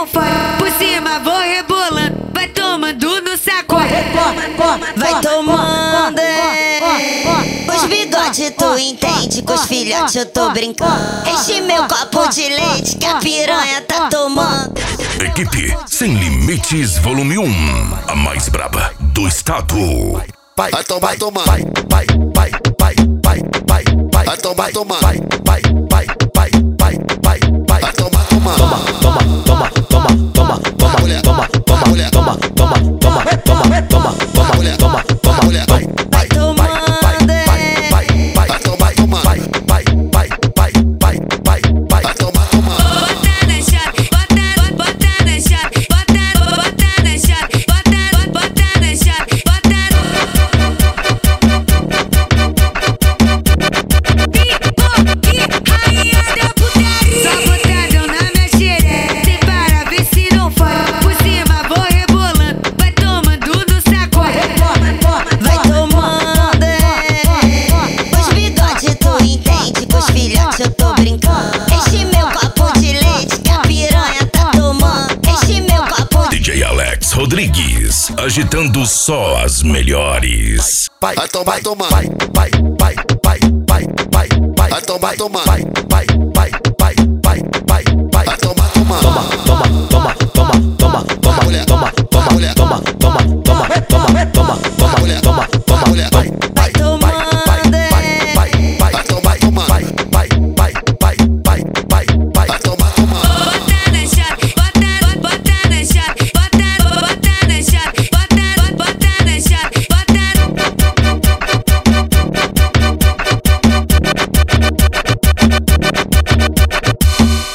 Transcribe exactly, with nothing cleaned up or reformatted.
não faz. Por cima vou rebolando, vai tomando no saco. Vai tomando, é. Os bigode tu entende, com os filhotes eu tô brincando. Enche meu copo de leite que a piranha tá tomando. Equipe Sem Limites Volume um, a mais braba do estado. Vai, vai tomar, vai tomar, vai, vai, vai, vai, vai, vai, vai, vai tomar, tomar, vai, vai, vai, vai, vai, vai, vai, vai tomar, tomar. Toma, toma, toma, toma, toma, toma, mulher, toma, toma, mulher, toma, toma, toma, toma, toma, toma, mulher, toma, toma, mulher, vai, vai, vai, vai, vai, vai, vai, vai tomar, tomar, vai, vai, vai, vai, vai, vai, vai, vai tomar, tomar. Bota na chave, bota, bota na chave, bota, bota na chave, bota, bota na chave, bota. Eu tô brincando. Enche meu copo de leite que a piranha tá tomando. Enche meu copo de... D J Alex Rodrigues, agitando só as melhores. Vai, vai tomar, tomar, vai, vai, vai, vai, vai, vai, vai, vai tomar, tomar, vai, vai, vai, vai, vai, vai, vai, vai tomar, tomar. toma, toma, toma, toma, toma, mulher, toma, toma, mulher, toma, toma.